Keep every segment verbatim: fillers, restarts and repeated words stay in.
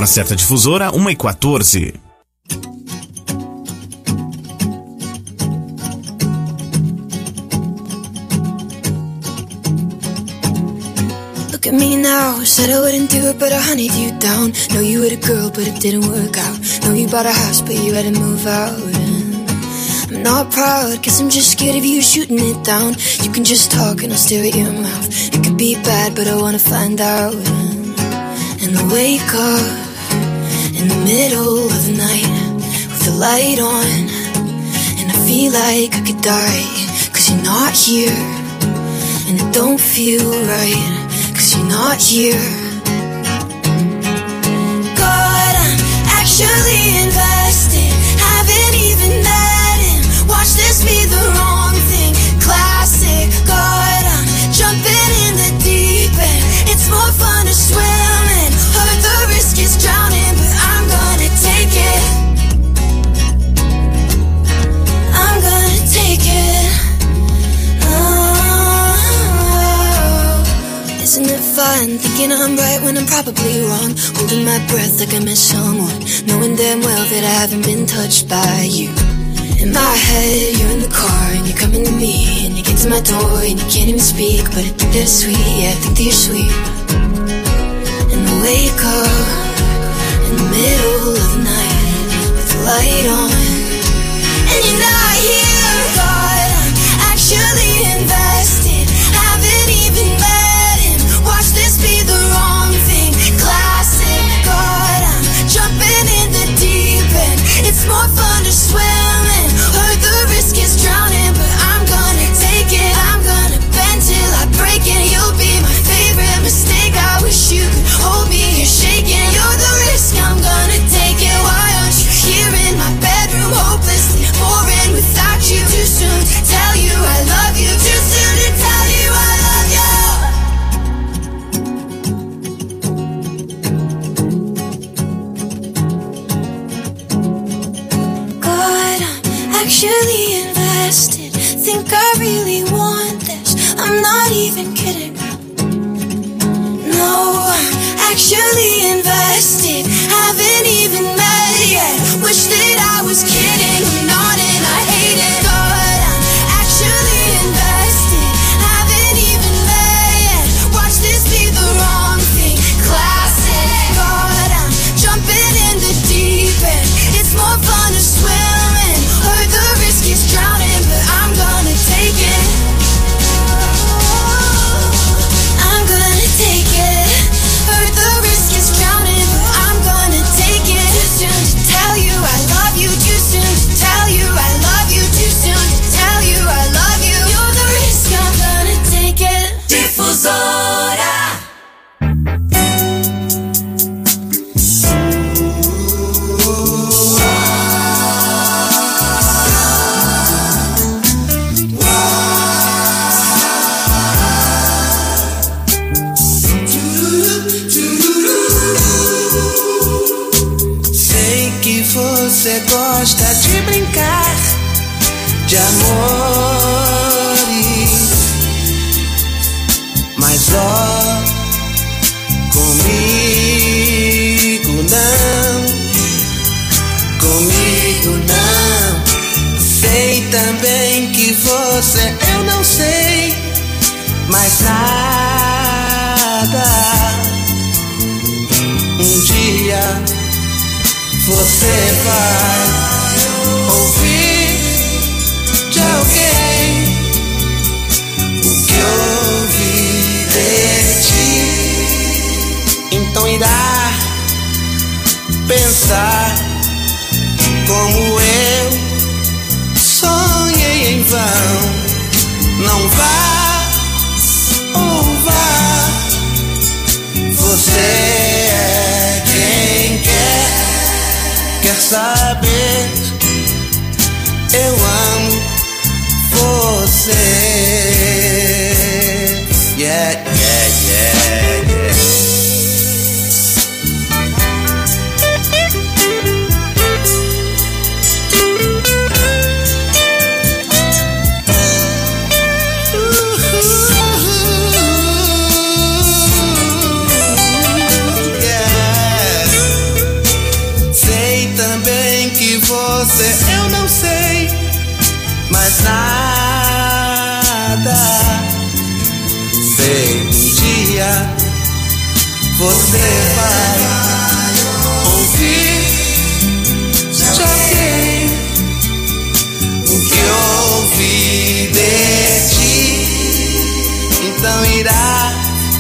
Hora certa difusora, uma e quatorze. Look at me now, said I wouldn't do it, but I hunted you down. Know you were a girl, but it didn't work out. Know you bought a house, but you had to move out. And I'm not proud, cause I'm just scared of you shooting it down. You can just talk and I'll stare at your mouth. It could be bad, but I wanna find out. And, and I wake up in the middle of the night with the light on, and I feel like I could die, cause you're not here. And it don't feel right, cause you're not here. God, I'm actually invested. Haven't even met him. Watch this be the wrong thing. Classic. God, I'm jumping in the deep end. It's more fun to swim in. Heard the risk is drowning, but I'm gonna take it. I'm gonna take it. Isn't it fun thinking I'm right when I'm probably wrong? Holding my breath like I met someone, knowing damn well that I haven't been touched by you. In my head, you're in the car and you're coming to me, and you get to my door and you can't even speak, but I think they're sweet, yeah, I think they're sweet. And I wake up in the middle of the night with the light on, and you're not here. God, I'm actually invested. Haven't even met him. Watch this be the wrong thing. Classic. God, I'm jumping in the deep end. It's more fun to swim in. Heard the risk is drowning, but I'm gonna take it. I'm gonna bend till I break it. You'll be my favorite mistake. I wish you could hold me, you're shaking. You're the risk, I'm gonna take it. Why aren't you here in my bedroom, hopelessly boring without you? Too soon to tell you I love you. Too soon to tell you I love you. Actually invested, think I really want this. I'm not even kidding. No, I'm actually invested. Haven't even met yet. Wish that I was kidding. I'm not and I hate it. God, I'm actually invested. Haven't even met yet. Watch this be the wrong thing. Classic. God, I'm jumping in the deep end. It's more fun to swim in. Heard the risk is drowning, but I'm gonna take it. I'm gonna take it. Heard the risk is drowning, but I'm gonna take it. Too soon to tell you I love you. Too soon to tell you I love you. Too soon to tell you I love you. You're the risk, I'm gonna take it. Difusora. Você gosta de brincar de amores, mas ó, comigo não, comigo não. Sei também que você, eu não sei mais nada. Um dia você vai ouvir de alguém o que ouvi de ti. Então irá pensar como eu sonhei em vão. Não vá ou vá, você é quem quer. Quer saber? Eu amo nada. Sei, um dia você vai ouvir de alguém o que eu ouvi de ti. Então irá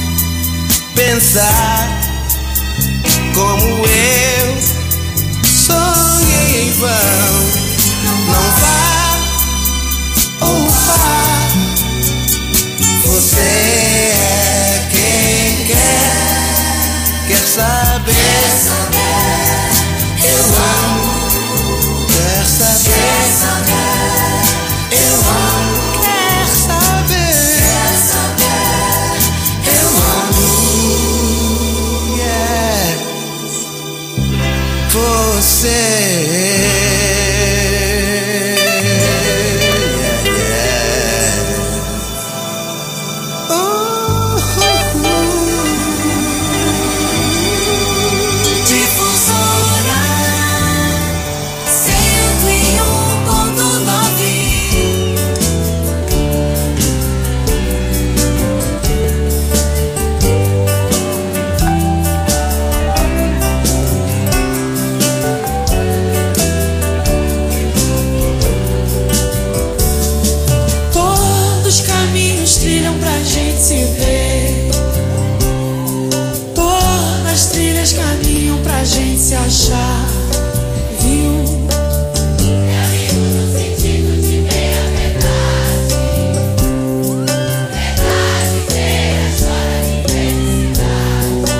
pensar como eu sonhei em vão. Não vá ou vá, você é quem quer, quer saber, eu amo, quer saber, eu amo, quer saber, eu amo, yeah. Você trilham pra gente se ver. Todas as trilhas caminham pra gente se achar, viu? Eu vivo no sentido de ver a verdade. Verdade inteira chora de felicidade.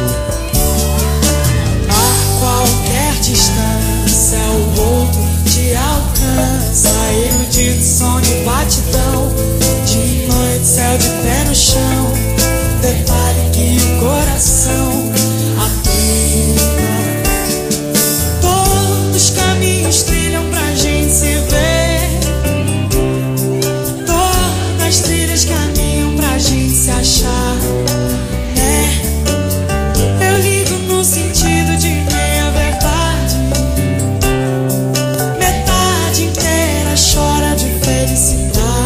A qualquer distância o outro te alcança. Erudito som de batidão, de noite céu de pé no chão. Detalhe que o coração aplica. Todos os caminhos trilham pra gente se ver. Todas as trilhas caminham pra gente se achar, né? Eu ligo no sentido de meia verdade. Metade inteira chora de felicidade.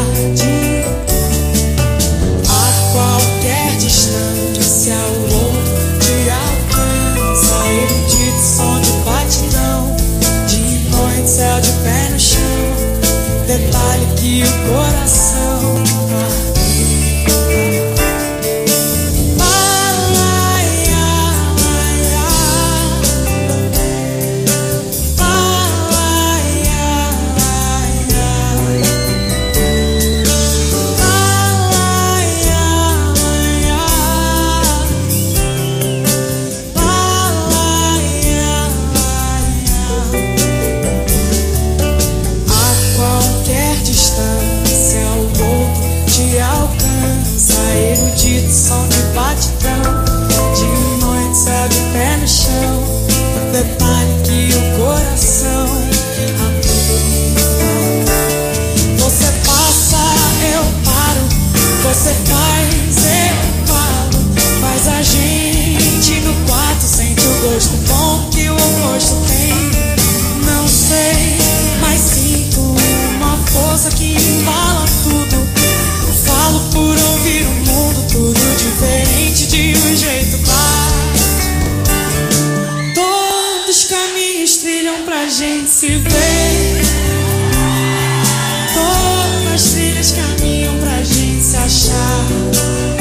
A qualquer distância o outro te alcança. Erudito som de batidão, de noite céu de pé no chão. Detalhe que o coração som de batidão, de noite céu de pé no chão. Detalhe que o coração aplica. Você passa, eu paro. Você faz, eu falo. Faz a gente no quarto, sente o gosto bom que o oposto tem. Não sei, mas sinto uma força que embala tudo. Falo por ouvir o mundo, tudo diferente de um jeito claro. Todos os caminhos trilham pra gente se ver. Todas as trilhas caminham pra gente se achar.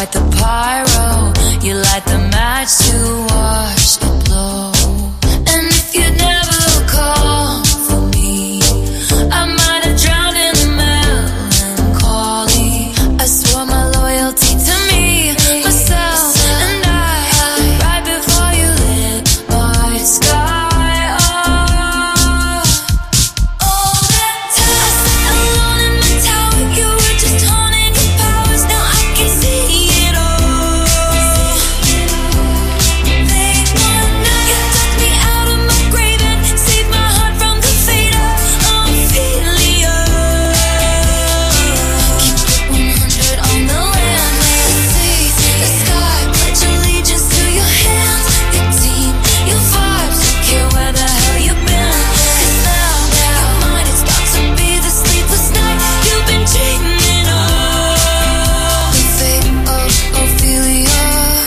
light the pyro, you light the match to watch it blow. And if you'd never call for me, I might have drowned in the melancholy. I swore my loyalty to me, myself, and I, right before you lit my sky off. All that time alone in my tower, you were just honing your powers. Now I can see it all. They one night you took me out of my grave and saved my heart from the fate of Ophelia. Keep it one hundred on the land, see the sky, pledge allegiance to your hands, your team, your vibes, don't care where the hell you've been. 'Cause now, your mind is about to be the sleepless night you've been dreaming of. The fate of Ophelia,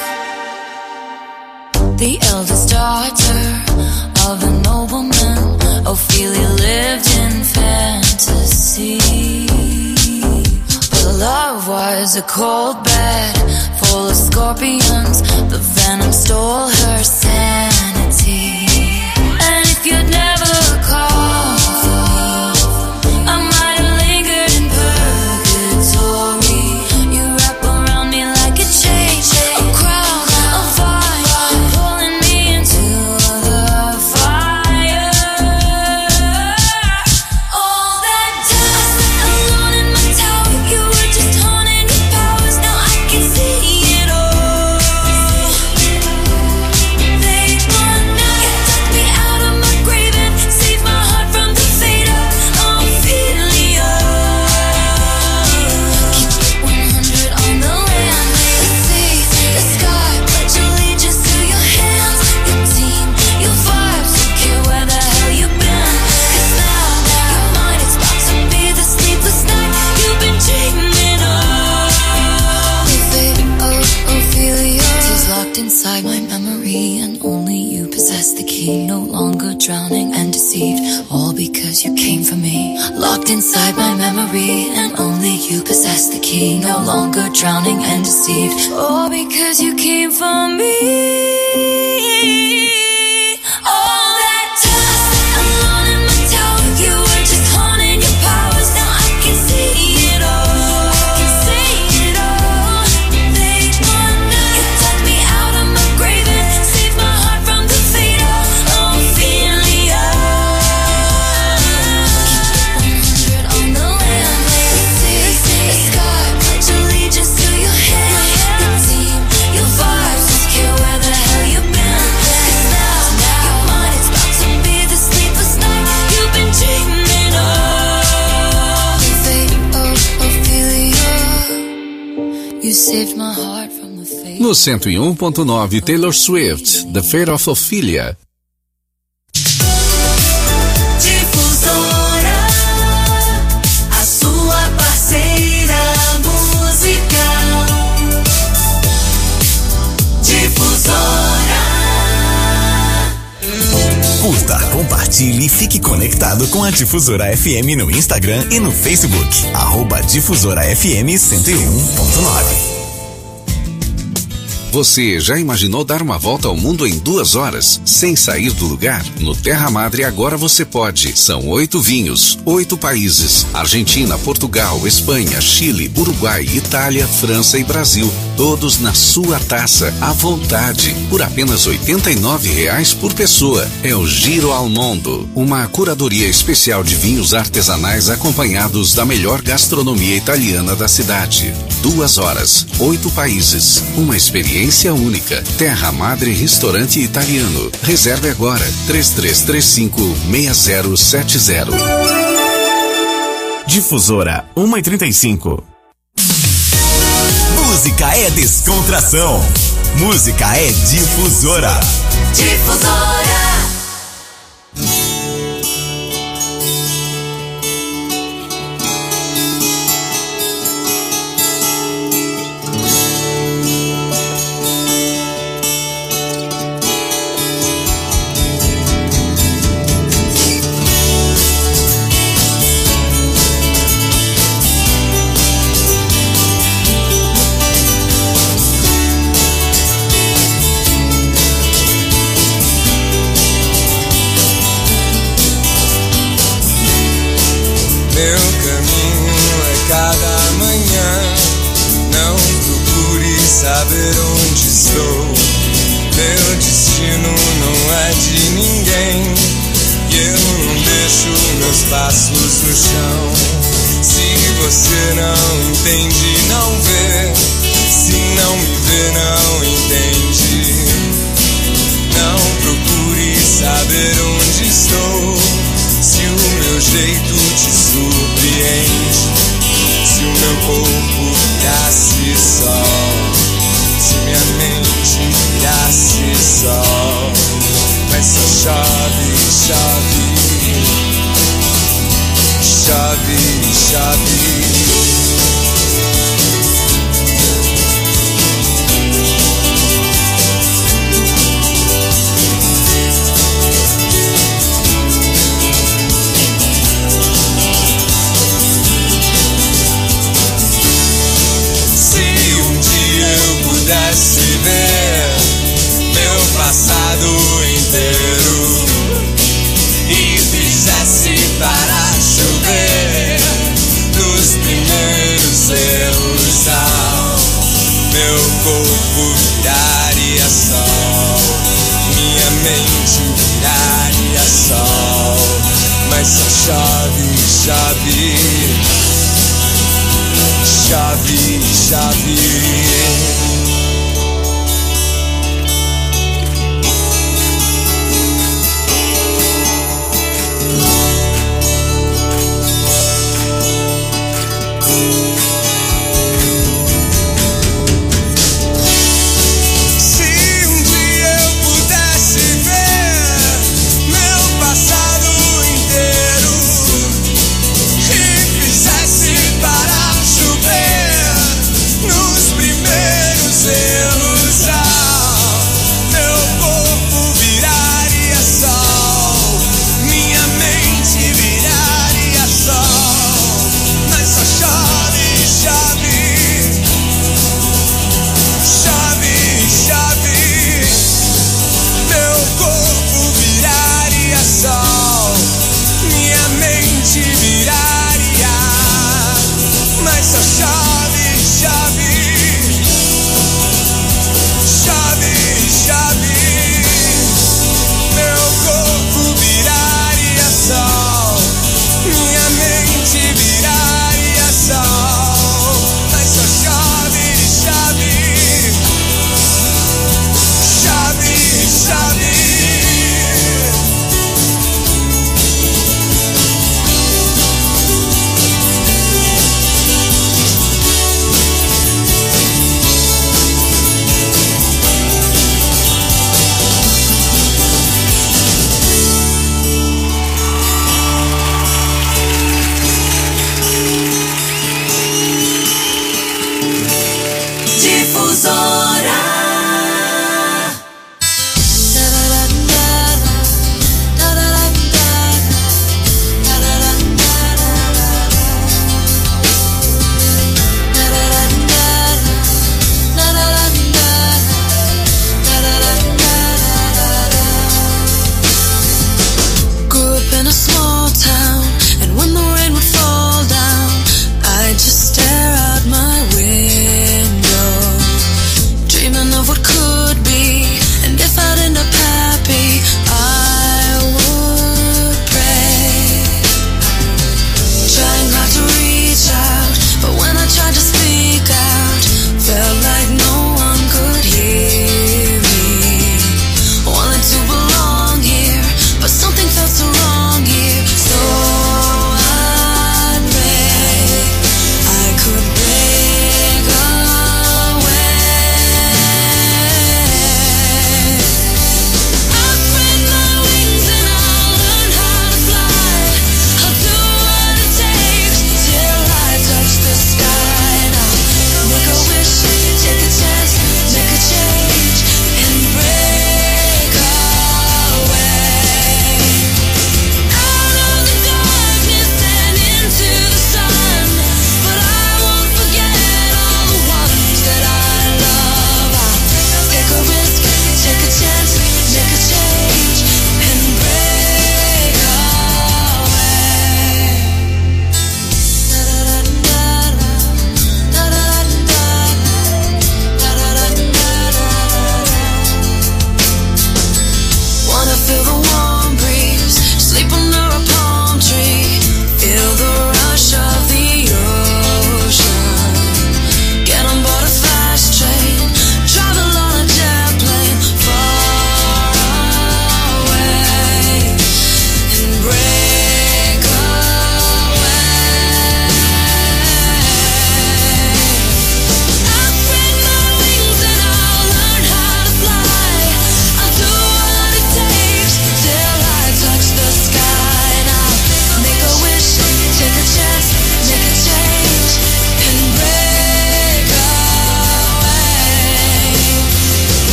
the eldest daughter of a nobleman. Ophelia lived in fantasy, but her love was a cold bed full of scorpions. The venom stole her sanity. And if you'd never called for me, I might have lingered in purgatory. You wrap around me like a chain, a crown, a vine, pulling me into the fire. All that time alone in my tower, you were just honing your powers. Now I can see it all. They one night you took me out of my grave and saved my heart from the fate of Ophelia. Keep it one hundred on the land, see the sky, pledge allegiance to your hands, your team, your vibes, don't care where the hell you've been. 'Cause now, your mind is about to be the sleepless night you've been dreaming of. The fate of Ophelia is locked inside my memory, and only you possess the key. No longer drowning and deceived, all because you came for me. Locked inside my memory, and only you possess the key. No longer drowning and deceived, all because you came for me. All that time alone in my tower, you were just honing your powers. Now I can see it all. I can see it all. They one night you took me out of my grave and saved my heart from the fate of Ophelia. Keep it one hundred on the land, see the sky, pledge allegiance to your hands, your team, your vibes, don't care where the hell you've been. 'Cause now, your mind is about to be the sleepless night you've been dreaming of. The fate of Ophelia, you saved my heart from the fate. No cento e um ponto nove, Taylor Swift, The Fate of Ophelia. Difusora, a sua parceira musical. Difusora. Curta, compartilhe e fique conectado com a Difusora F M no Instagram e no Facebook. Arroba Difusora F M cento e um ponto nove. Você já imaginou dar uma volta ao mundo em duas horas, sem sair do lugar? No Terra Madre agora você pode. São oito vinhos, oito países: Argentina, Portugal, Espanha, Chile, Uruguai, Itália, França e Brasil. Todos na sua taça, à vontade, por apenas oitenta e nove reais por pessoa. É o Giro ao Mundo, uma curadoria especial de vinhos artesanais acompanhados da melhor gastronomia italiana da cidade. Duas horas, oito países, uma experiência única. Terra Madre Restaurante Italiano. Reserve agora, três três três cinco, seis zero sete zero. Difusora, uma e trinta e cinco. Música é descontração. Música é difusora. Difusora. Meu caminho é cada manhã. Não procure saber onde estou. Meu destino não é de ninguém. E eu não deixo meus passos no chão. Se você não entende, não vê. Se não me vê, não entende. Não procure saber onde estou. Se o meu jeito te surpreende. Se o meu corpo virasse sol. Se minha mente virasse sol. Mas só chove, chove. Chove, chove. Pudesse ver meu passado inteiro e fizesse parar chover nos primeiros erros, ao meu corpo viraria sol, minha mente viraria sol, mas só chove, chove, chove, chove.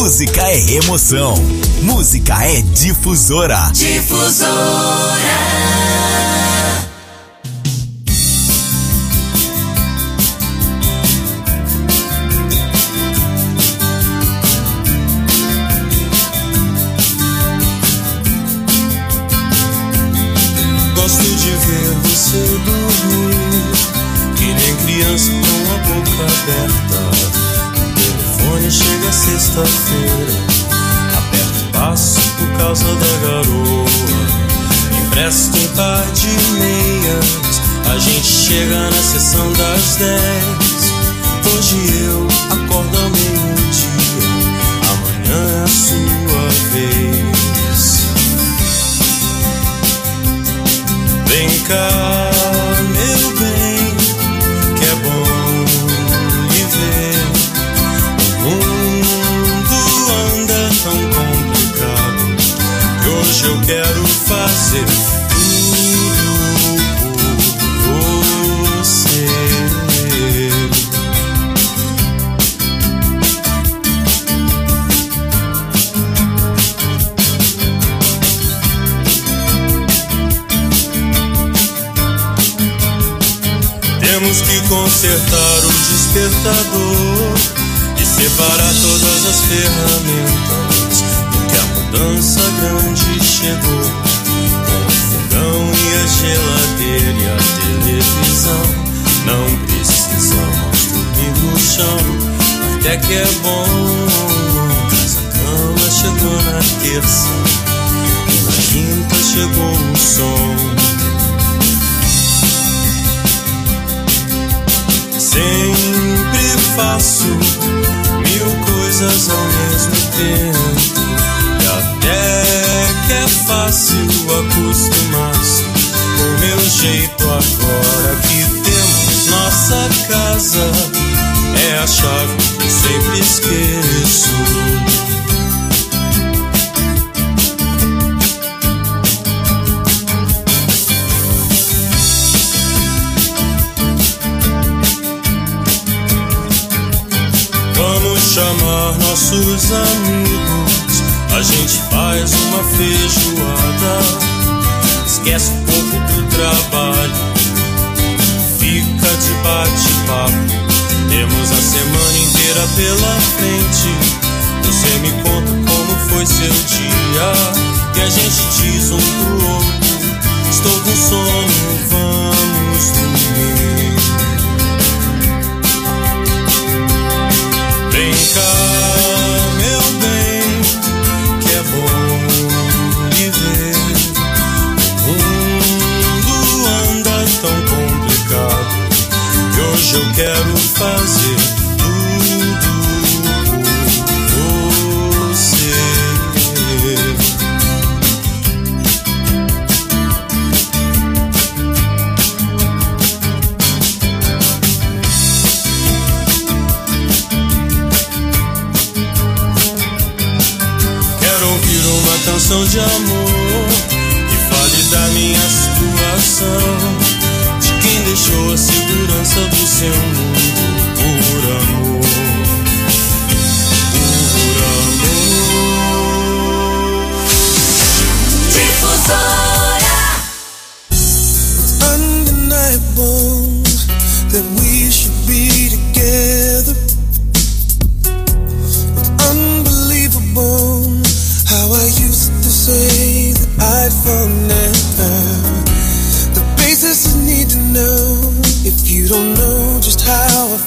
Música é emoção. Música é Difusora. Difusora. Gosto de ver você dormir, que nem criança com a boca aberta. O telefone chega sexta-feira, aperto o passo por causa da garoa. Empresto um par de meias, a gente chega na sessão das dez. Hoje eu acordo ao meio-dia, amanhã é a sua vez. Vem cá, meu bem, que é bom lhe ver. O mundo anda tão complicado que hoje eu quero fazer tudo por você. Temos que consertar o despertador e separar todas as ferramentas, porque a mudança grande chegou, com o fogão e a geladeira e a televisão. Não precisamos dormir no chão, até que é bom, mas a cama chegou na terça e na quinta chegou o som. Sempre faço mil coisas ao mesmo tempo, e até que é fácil acostumar-se com o meu jeito. Agora que temos nossa casa, é a chave que sempre esqueço. Chamar nossos amigos, a gente faz uma feijoada, esquece um pouco do trabalho, fica de bate-papo. Temos a semana inteira pela frente, você me conta como foi seu dia, e a gente diz um pro outro, estou com sono, vamos dormir. Vem cá, meu bem, que é bom lhe ver. O mundo anda tão complicado que hoje eu quero fazer tudo por você. Canção de amor que fale da minha situação, de quem deixou a segurança do seu mundo por amor, por amor. Difusora. It's undeniable that we should be together. It's unbelievable how I used to say that I'd fall never. The basis you need to know, if you don't know just how I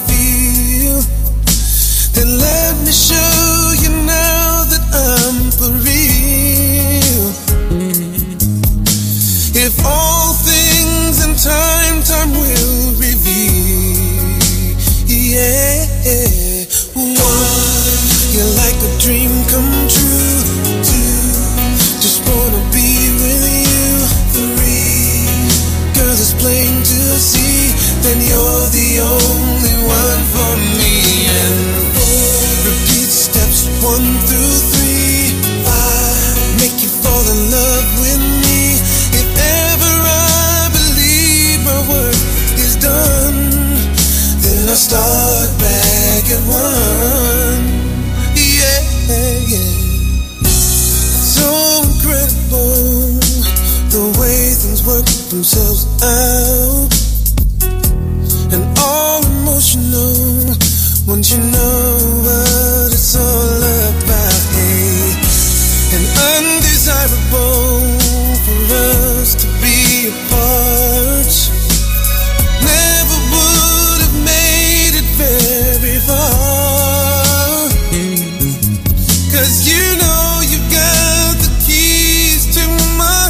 you know what it's all about. Hey, and undesirable for us to be apart. Never would have made it very far. Cause you know you got the keys to my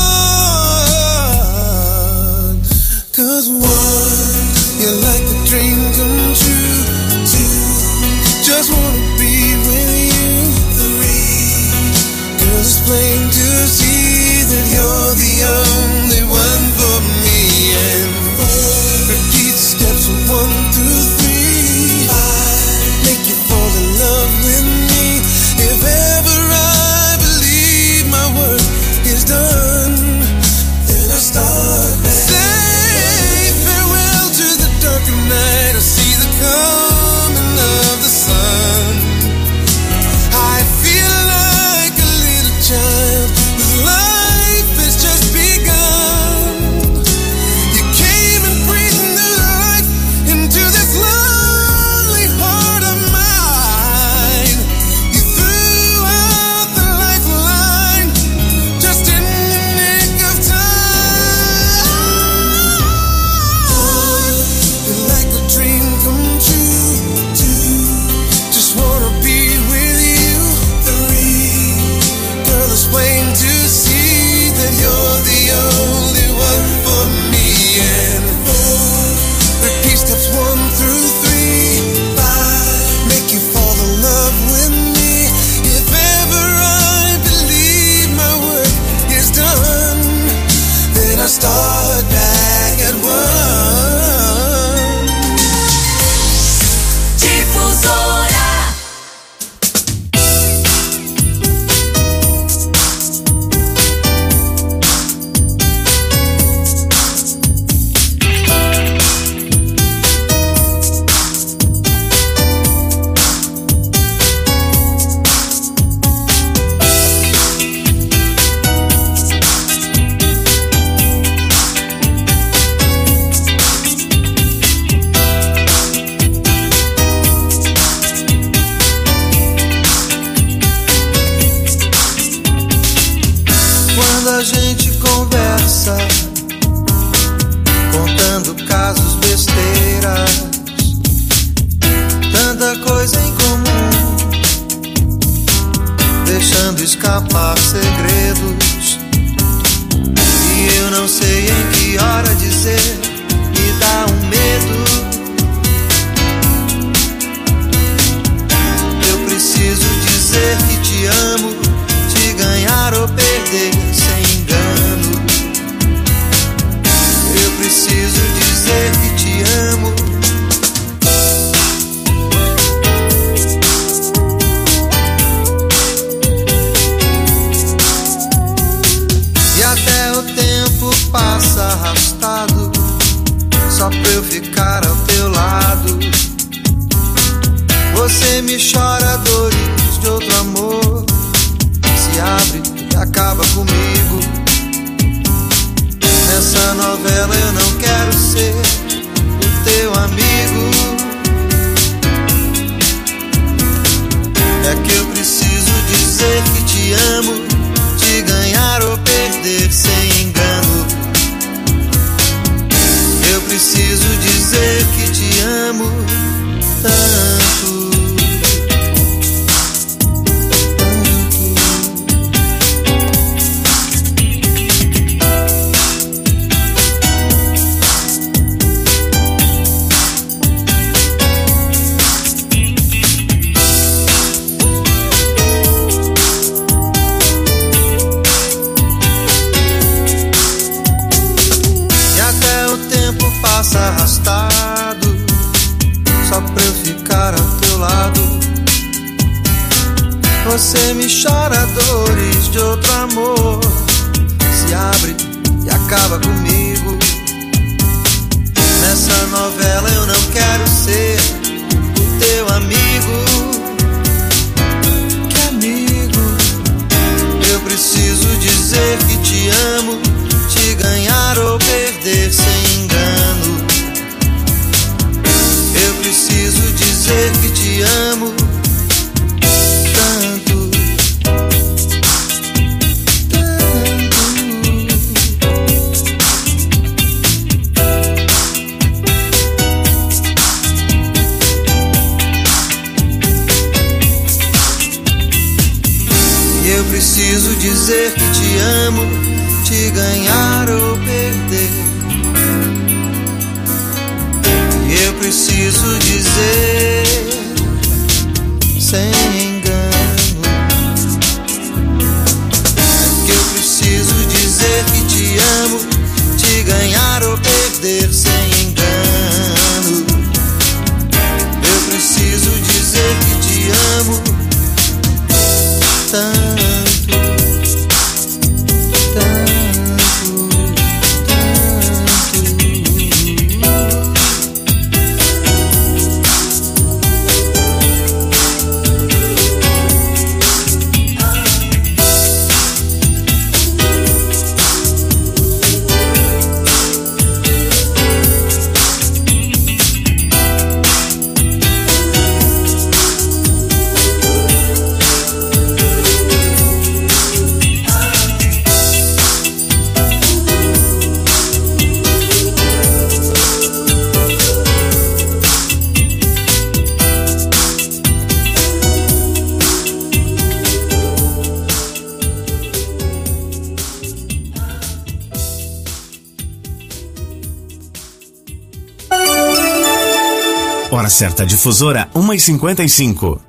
heart. Cause one, you're like a dream come true. Two, just wanna be with you. Three, girl, it's plain to see that you're the only one for me. And four, repeat steps from one through three. Five, make you fall in love with me. If ever I believe my work is done, then I start back. Say farewell to the dark of night. I see the coming of the sun. I feel like a little child whose life has just begun. You came and breathed new life into this lonely heart of mine. You threw out the lifeline just in the nick of time. You're like a dream come true. Two, just wanna be with you. Three, girl, it's plain to see that you're the only one for me. And four, repeat steps one through three. Five, make you fall in love with me. If ever I believe my work is done, then I start back at one. Difusora. Quando a gente conversa, contando casos, besteiras, tanta coisa em comum, deixando escapar segredos. E eu não sei em que hora dizer, me dá um medo. Eu preciso dizer que te amo, te ganhar ou perder sem engano. Eu preciso dizer que te amo. E até o tempo passa arrastado, só pra eu ficar ao teu lado. Você me chora dores de outro amor, se abre e acaba comigo. Nessa novela eu não quero ser o teu amigo. É que eu preciso dizer que te amo, te ganhar ou perder sem engano. Eu preciso dizer que te amo tanto. Passa arrastado, só pra eu ficar ao teu lado. Você me chora dores de outro amor, se abre e acaba comigo. Nessa novela eu não quero ser o teu amigo. Que amigo? Eu preciso dizer que te amo, te ganhar ou perder sem engano. Eu preciso dizer que te amo tanto, tanto. E eu preciso dizer que te amo, te ganhar ou perder. Eu preciso dizer sem engano. É que eu preciso dizer que te amo, te ganhar ou perder sem engano. Eu preciso dizer que te amo tanto. Hora certa difusora, uma e cinquenta e cinco.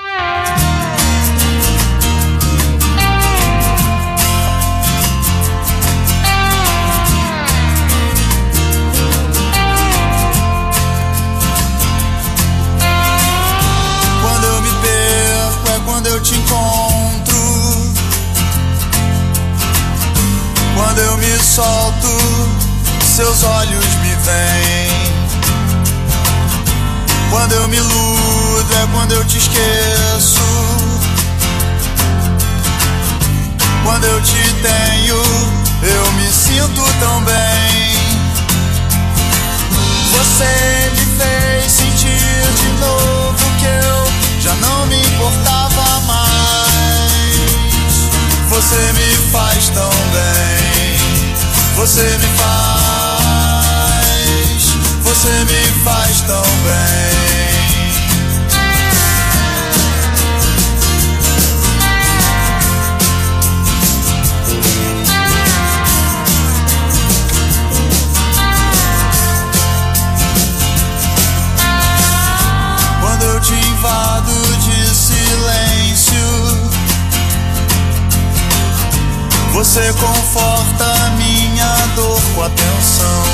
Quando eu me perco é quando eu te encontro. Quando eu me solto, seus olhos me veem. Quando eu me iludo é quando eu te esqueço. Quando eu te tenho, eu me sinto tão bem. Você me fez sentir de novo que eu já não me importava mais. Você me faz tão bem. Você me faz. Você me faz tão bem. Quando eu te invado de silêncio, você conforta minha dor com atenção.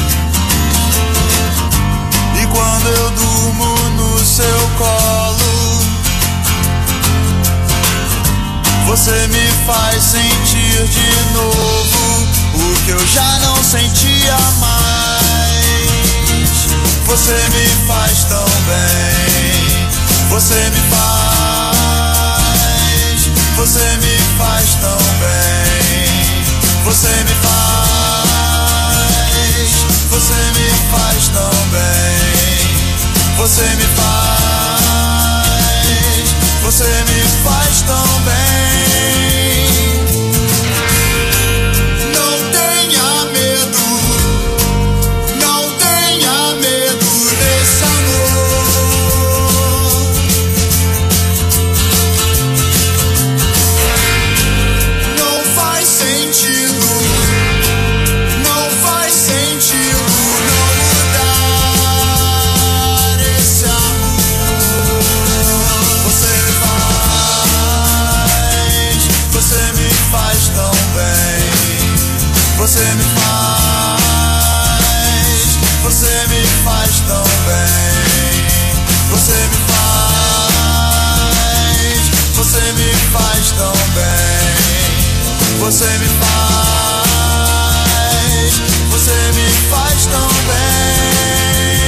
E quando eu durmo no seu colo, você me faz sentir de novo o que eu já não sentia mais. Você me faz tão bem. Você me faz. Você me faz tão bem. Você me faz. Você me faz tão bem. Você me faz. Você me faz tão bem. Não tenha medo. Não tenha medo desse amor. Não faz sentido. Não faz sentido não mudar esse amor. Você me faz. Você me faz tão bem. Você me faz. Você me faz tão bem. Você me faz. Você me faz tão bem. Você me faz. Você me faz tão bem.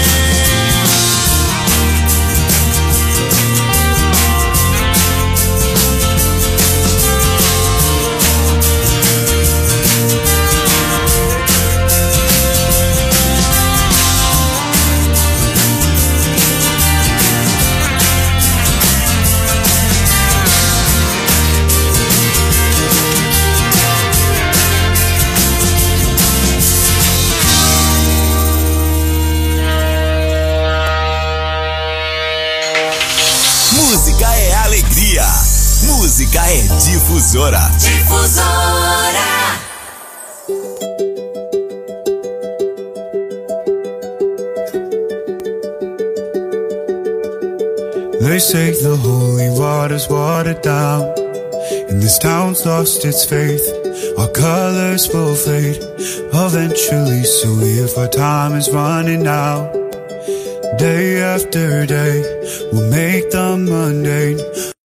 dia. Música é Difusora. Difusora. They say the holy water's watered down, and this town's lost its faith. Our colors will fade eventually, so if our time is running out, day after day, we'll make them mundane.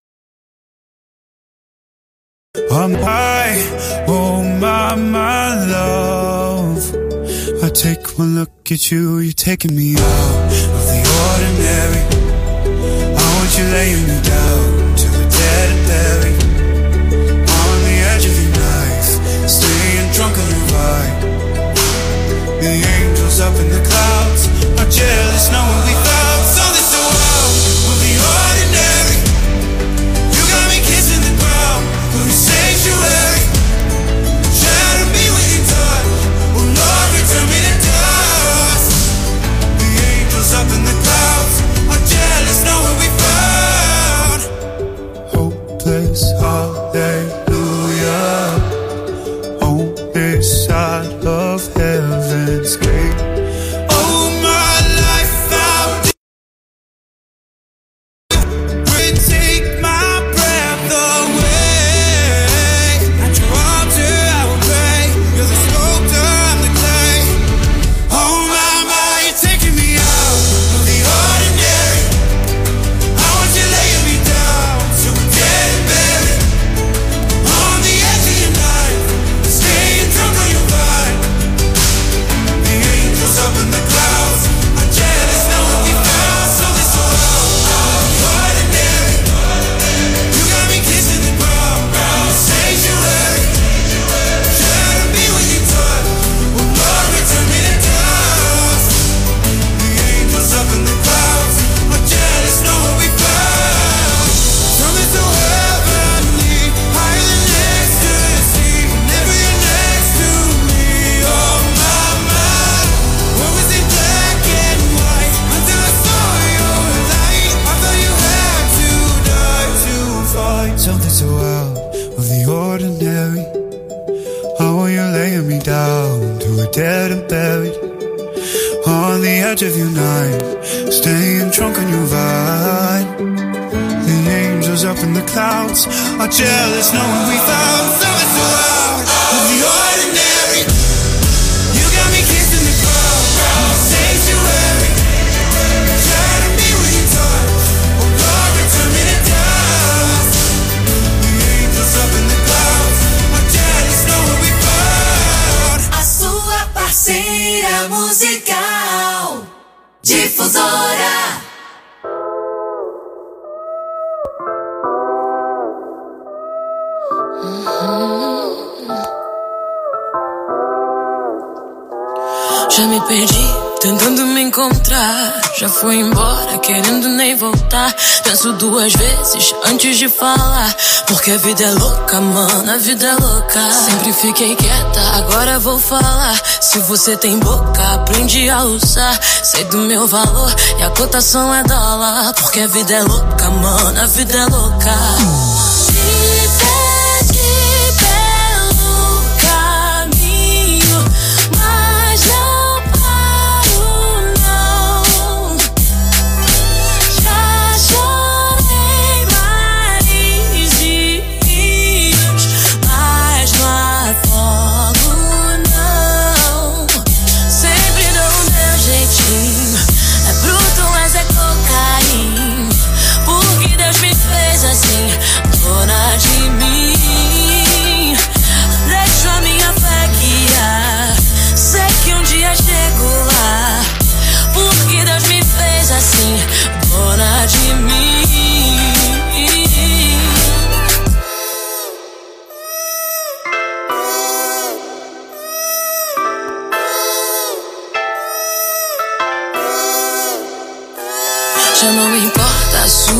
I'm high, oh my, my love. I take one look at you, you're taking me out of the ordinary. I want you laying me down till we're dead and buried. On the edge of your knife, staying drunk on your ride. The angels up in the clouds are jealous knowing we found something so wild with the ordinary. You got me kissing the ground from the sanctuary. Shadow me when you touch, oh Lord, return me to dust. The angels up in the clouds are jealous knowing we found hopeless hallelujah on this side of heaven's gate. Of your night, staying drunk on your ride. The angels up in the clouds are jealous knowing we found something so out of the ordinary. You got me kissing the ground from the sanctuary. Shadow me when you touch, oh Lord, return me to dust. The angels up in the clouds are jealous knowing we found a sua parceira musical. Difusora. Já me perdi, tentando me encontrar. Já fui embora, querendo nem voltar. Penso duas vezes antes de falar, porque a vida é louca, mano, a vida é louca. Sempre fiquei quieta, agora vou falar. Se você tem boca, aprende a usar. Sei do meu valor e a cotação é dólar, porque a vida é louca, mano, a vida é louca. Porque Deus me fez assim.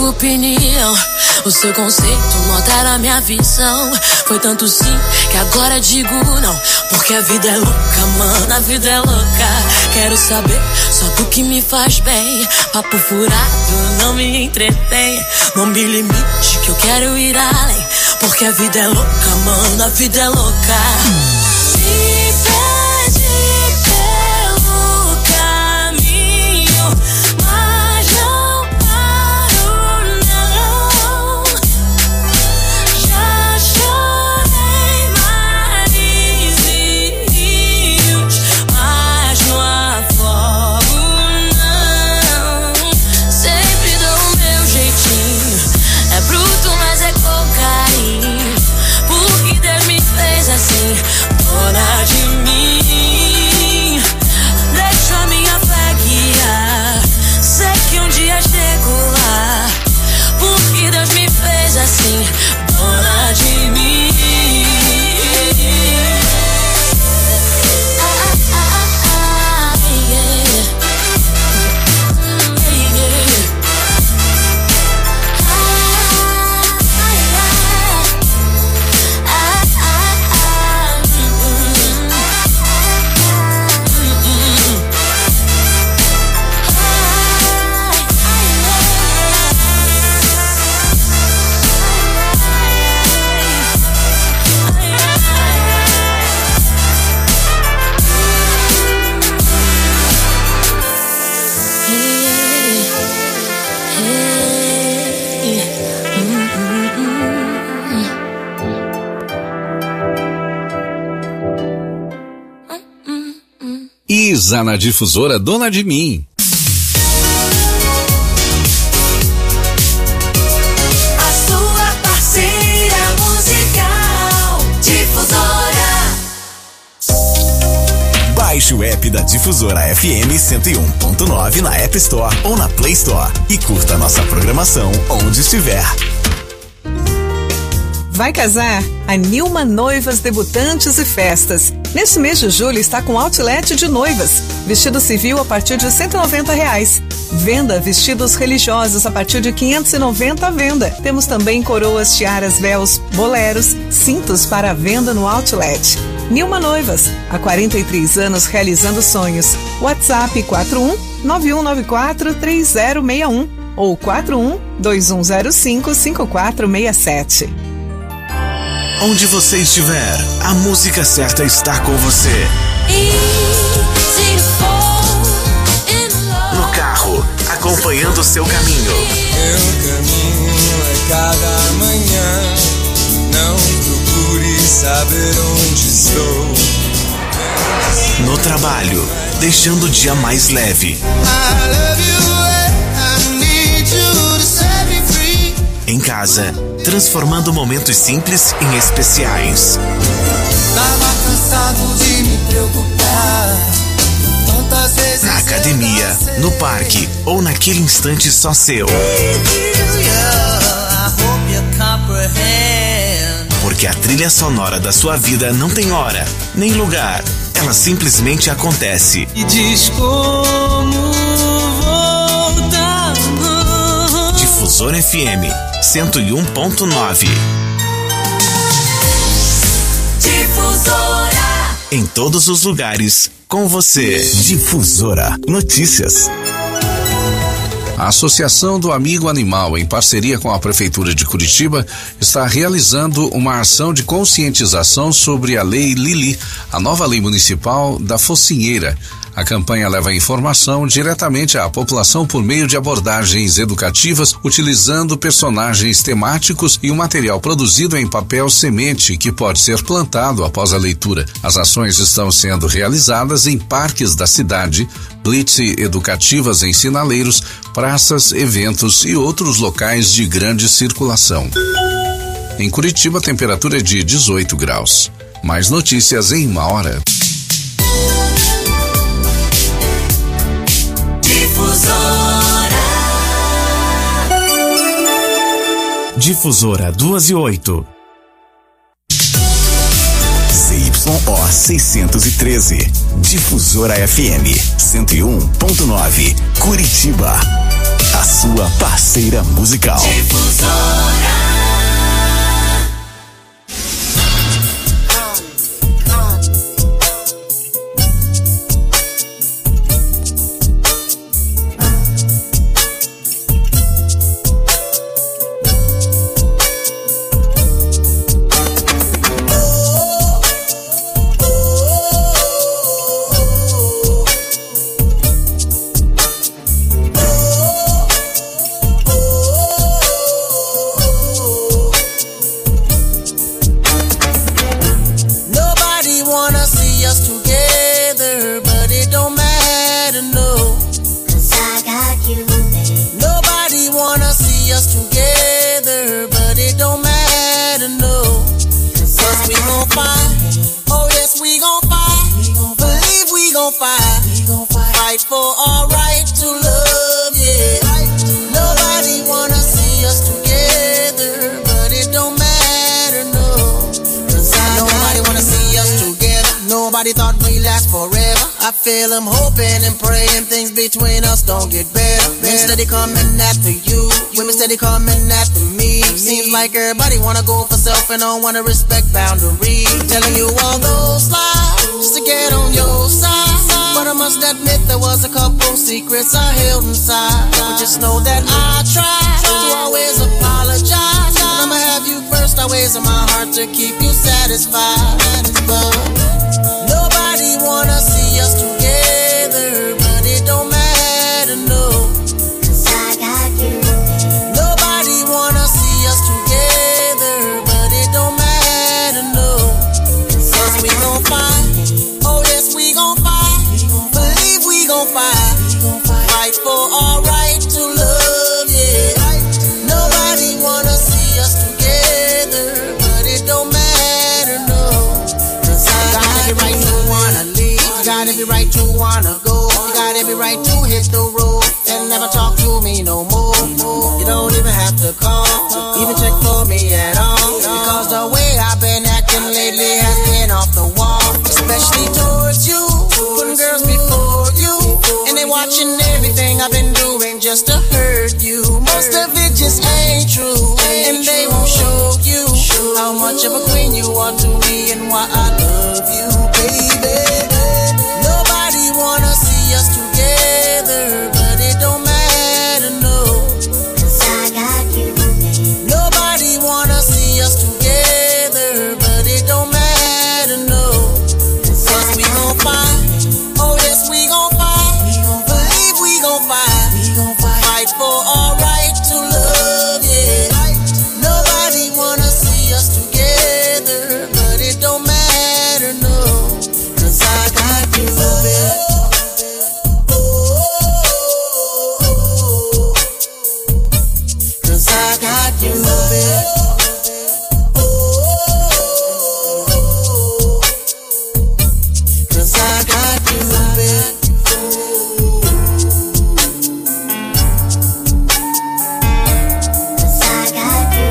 sua opinião, o seu conceito não altera a minha visão. Foi tanto sim que agora digo não, porque a vida é louca, mano, a vida é louca. Quero saber só do que me faz bem. Papo furado não me entretém. Não me limite que eu quero ir além, porque a vida é louca, mano, a vida é louca. Me pede pelo caminho, mas não paro não. Já chorei mares e rios, mas não afogo não. Sempre dou o meu jeitinho, é bruto mas é com carinho, porque Deus me fez assim, dona de mim. Deixo a minha fé guiar, sei que um dia chego lá, porque Deus me fez assim, dona de mim. Ah, ah, ah, ah, yeah. Mm, yeah. Ah, ah, yeah. Ah, ah, ah, mm, mm, mm. Isa na Difusora, Dona de Mim. A sua parceira musical, Difusora. Baixe o app da Difusora F M cento e um ponto nove na App Store ou na Play Store e curta nossa programação onde estiver. Vai casar? A Nilma Noivas, Debutantes e Festas. Neste mês de julho está com outlet de noivas. Vestido civil a partir de cento e noventa reais. Venda vestidos religiosos a partir de quinhentos e noventa à venda. Temos também coroas, tiaras, véus, boleros, cintos para a venda no outlet. Nilma Noivas, há quarenta e três anos realizando sonhos. WhatsApp quatro um nove um nove quatro três zero seis um ou quatro um dois um zero cinco cinco quatro seis sete. Onde você estiver, a música certa está com você. No carro, acompanhando o seu caminho. Meu caminho é cada manhã. Não procure saber onde estou. No trabalho, deixando o dia mais leve. Em casa, transformando momentos simples em especiais. Tava cansado de me preocupar. Tantas vezes Na academia, no parque ou naquele instante só seu. Porque a trilha sonora da sua vida não tem hora, nem lugar. Ela simplesmente acontece. E diz como voltar. Difusora F M cento e um ponto nove. Difusora. Em todos os lugares, com você. Difusora Notícias. A Associação do Amigo Animal, em parceria com a Prefeitura de Curitiba, está realizando uma ação de conscientização sobre a Lei Lili, a nova lei municipal da focinheira. A campanha leva a informação diretamente à população por meio de abordagens educativas, utilizando personagens temáticos e um material produzido em papel semente que pode ser plantado após a leitura. As ações estão sendo realizadas em parques da cidade, blitz educativas em sinaleiros, praças, eventos e outros locais de grande circulação. Em Curitiba, a temperatura é de dezoito graus. Mais notícias em uma hora. Difusora duas e oito. C Y O seiscentos e treze. Difusora F M cento e um ponto nove. Curitiba. a sua parceira musical. Difusora. I'm hoping and praying things between us don't get better. Men steady coming after you, women steady coming after me. Seems like everybody wanna go for self and don't wanna respect boundaries. Telling you all those lies just to get on your side, but I must admit there was a couple secrets I held inside. But just know that I tried to always apologize, and I'ma have you first always in my heart to keep you satisfied. But nobody wanna see us together, but it don't matter, no, 'cause I got you. Nobody wanna see us together, but it don't matter, no, 'cause we gon' fight. Oh yes, we gon' fight. Believe we gon' fight. Fight for our right to love, yeah. Nobody wanna see us together, but it don't matter, no, 'cause I got every right to wanna leave. You got every right to wanna go. You got every right to hit the road and never talk to me no more. You don't even have to call, even check for me at all, because the way I've been acting lately has been off the wall. Especially towards you, putting girls before you, and they watching everything I've been doing just to hurt you. Most of it just ain't true, and they won't show you how much of a queen you are to me and why I love you, baby. Nobody wanna see us together, but it don't matter, no, 'cause I got you. Nobody wanna see us together, but it don't matter, no, 'cause we gon' fight. Oh yes, we gon' fight. Believe we gon' fight. Fight for our right to love, yeah. Nobody wanna see us together, but it don't matter, no, 'cause I got you, baby. Cause I got you, baby. Cause I got you, baby. Cause I got you,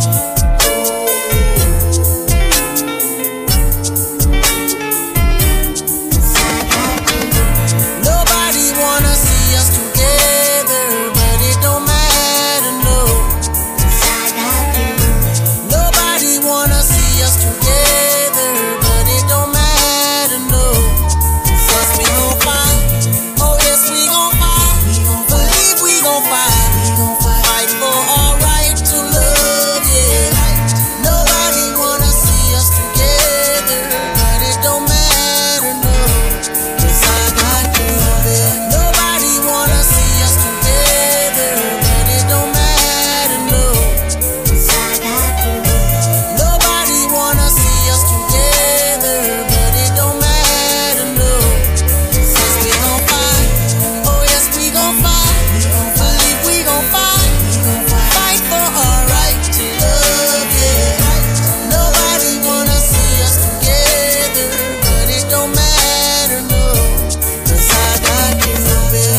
Cause I got you. Nobody wanna see us together, but it don't matter, no, 'cause I got you. Nobody wanna see us together, but it don't matter, no, 'cause we gon' fight. Oh yes, we gon' fight. Believe we gon' fight. Fight for our right to love, yeah. Nobody wanna see us together, but it don't matter, no, 'cause I got you, baby. Nobody wanna see us together, but it don't matter, no, 'cause I got you. Nobody wanna see us together, but it don't matter, no, 'cause we gon' fight. Oh yes, we gon' fight. Believe we gon' fight. Fight for our right to love, yeah. Nobody wanna see us together, but it don't matter, no, 'cause I got you, baby.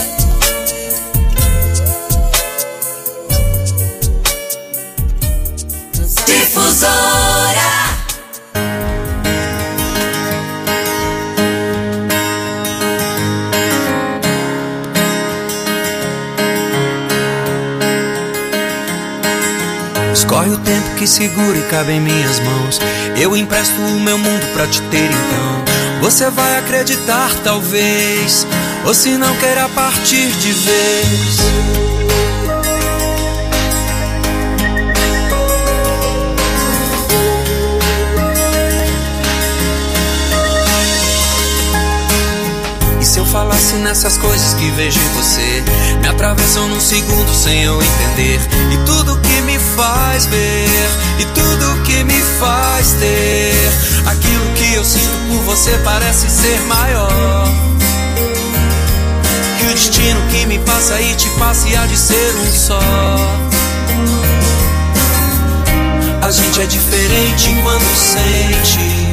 Difusora. Escorre o tempo que segura e cabe em minhas mãos. Eu empresto o meu mundo pra te ter então. Você vai acreditar talvez, ou se não queira partir de vez. Se eu falasse nessas coisas que vejo em você, me atravessam num segundo sem eu entender. E tudo que me faz ver, e tudo que me faz ter, aquilo que eu sinto por você parece ser maior que o destino que me passa e te passa e há de ser um só. A gente é diferente quando sente,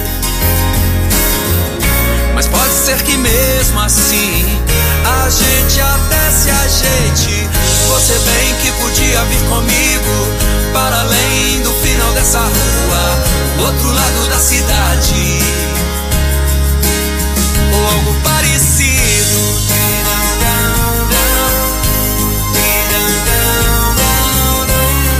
mas pode ser que mesmo assim a gente até se ajeite. Você bem que podia vir comigo para além do final dessa rua, do outro lado da cidade, ou algo parecido.